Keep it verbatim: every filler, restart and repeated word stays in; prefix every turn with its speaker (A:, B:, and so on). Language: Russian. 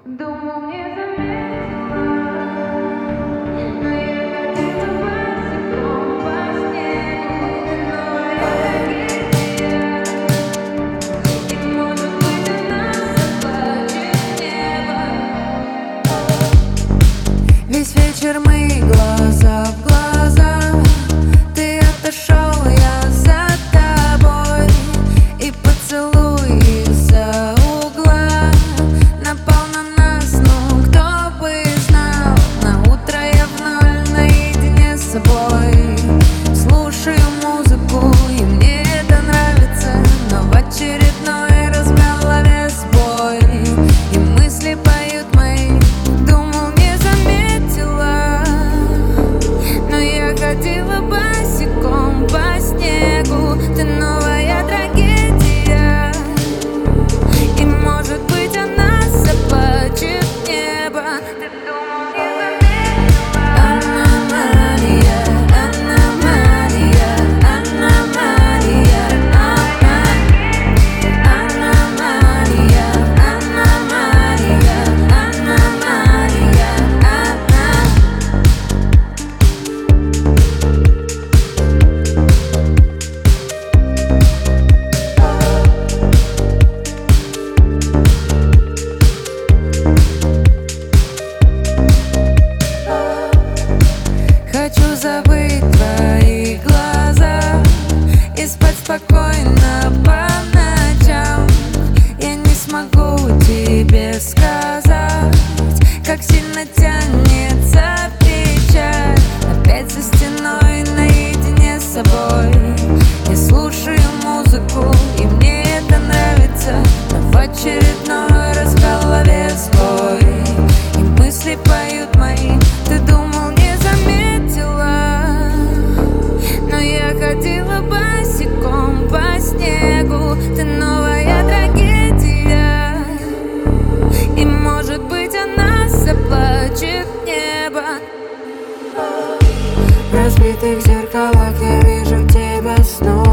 A: Думал, не заметила, но я ходила босиком по снегу. Ты новая трагедия, и, может быть, она заплачет небо.
B: Весь вечер мы глаза в глаза. Ты отошел, я за тобой. И поцелуй из-за угла напал на нас, ну кто бы знал. На утро я вновь наедине с собой. Слушаю музыку, и мне это нравится, но в очередной раз в голове сбой, и мысли поют мои. Думал, не заметила, но я ходила босиком по снегу. Ты новая трагедия, и, может быть, она заплачет небо. Ты думал, не заметила. Аномалия, аномалия, аномалия, аномалия, аномалия, аномалия, Хочу забыть твои глаза и спать спокойно по ночам. Я не смогу тебе сказать, как сильно тянется печаль. Опять за стеной наедине с собой. Я слушаю музыку, и мне это нравится, но в очередной раз в голове сбой, и мысли поют мои. Ты думал, не заметила, но я ходила босиком по снегу. Ты новая трагедия, и, может быть, она заплачет небо. В разбитых зеркалах я вижу тебя снова.